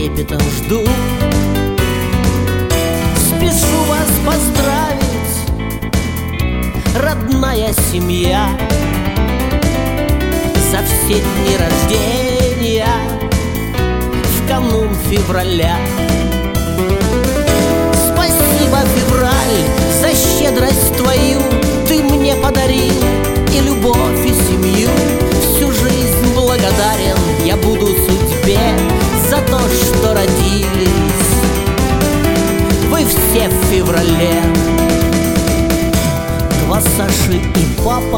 трепетом жду. Спешу вас поздравить, родная семья, за все дни рождения в канун февраля. Спасибо, февраль, за щедрость твою. Ты мне подарил и любовь, и семью. Всю жизнь благодарен я буду судьбе за то, что родились вы все в феврале. Два Саши и папа,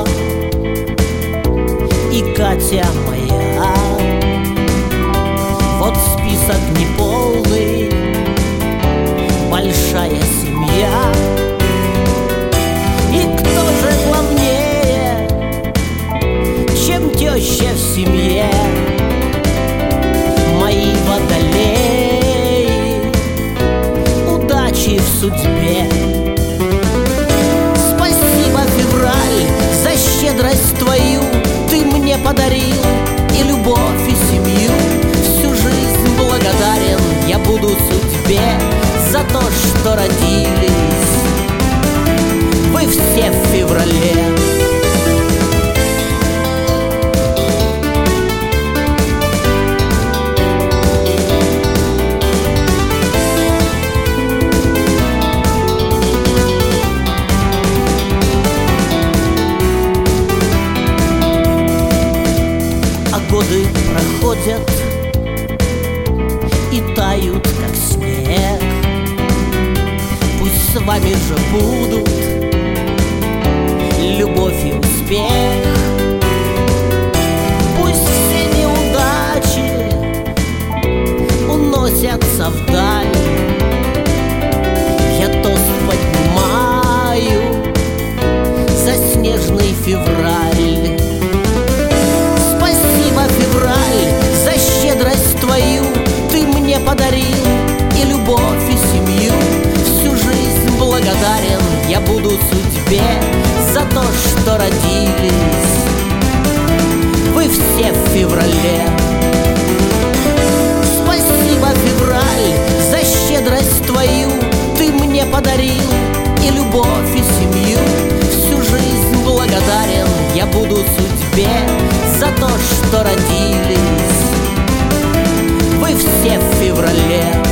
и Катя моя. Вот список неполный, большая семья. И кто же главнее, чем теща в семье? Мои водолеи, удачи в судьбе. Спасибо, февраль, за щедрость твою. Ты мне подарил и любовь, и семью. Всю жизнь благодарен я буду судьбе за то, что родились вы все в феврале. А годы проходят и тают, как снег. Пусть с вами же будут любовь и успех. Пусть все неудачи уносятся вдаль. Я тост поднимаю за снежный февраль. Спасибо, февраль, за щедрость твою. Ты мне подарил и любовь, и семью. Всю жизнь благодарен я буду судьбе за то, что родились вы все в феврале. Спасибо, февраль, за щедрость твою. Ты мне подарил и любовь, и семью. Всю жизнь благодарен я буду судьбе за то, что родились вы все в феврале.